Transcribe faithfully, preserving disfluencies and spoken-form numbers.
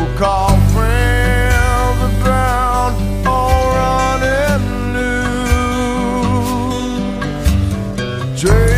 so-called friends are drowned or running loose. Trade